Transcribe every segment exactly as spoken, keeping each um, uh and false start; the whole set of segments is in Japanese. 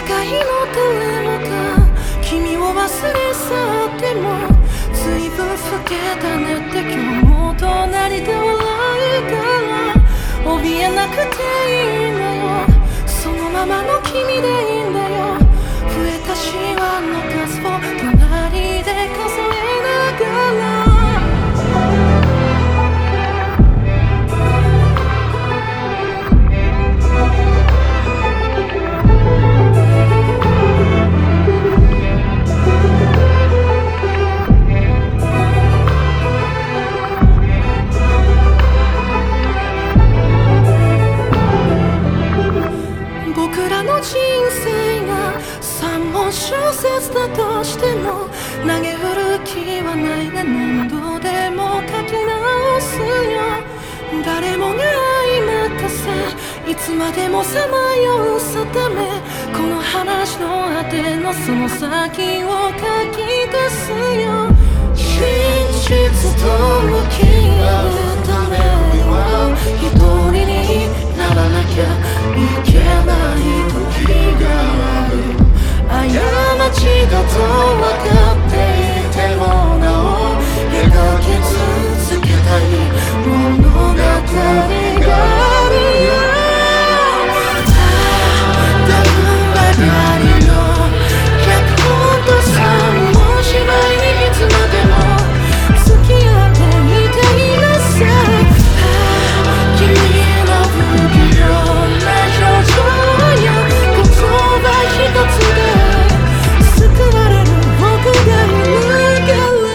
界の誰もが君を忘れ去っても随分老けたねって今日も隣で笑うから怯えなくていいんだよそのままの君でいいんだよ増えたシワの数を隣で数えながら僕らの人生が三文小説だとしても投げ振る気はないで何度でも書き直すよ誰もが愛待たせいつまでもさまよう定めこの話の果てのその先を書き出すよ真実と向き合うためには一人にならなきゃいけない時がある過ちだと分かっていてもなお描き続けたい物語があるよ段ばかりの脚本と三文芝居にいつまでも付き合っていていなさい君の不器用な表情や言葉一つで救われる僕がいるから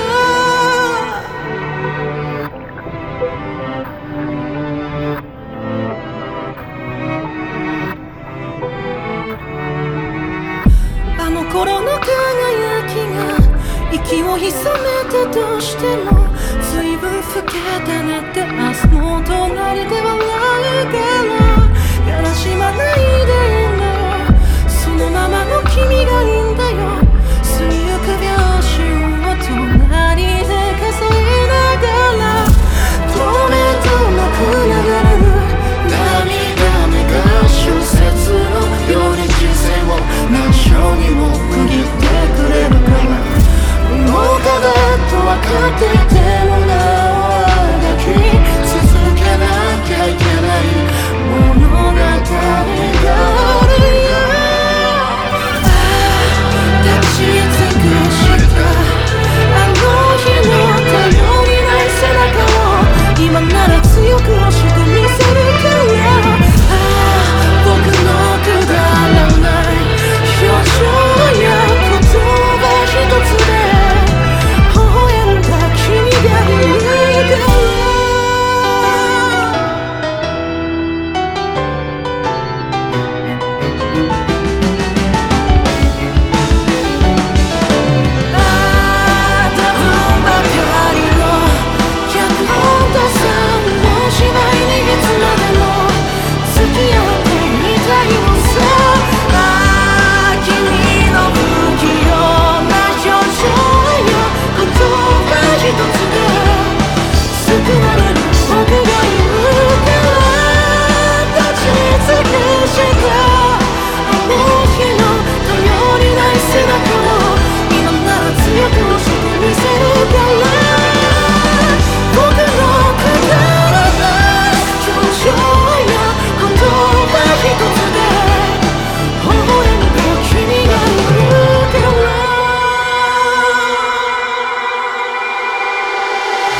あの頃の輝きが息を潜めたとしても随分老けたねって明日の隣で笑うから悲しまないで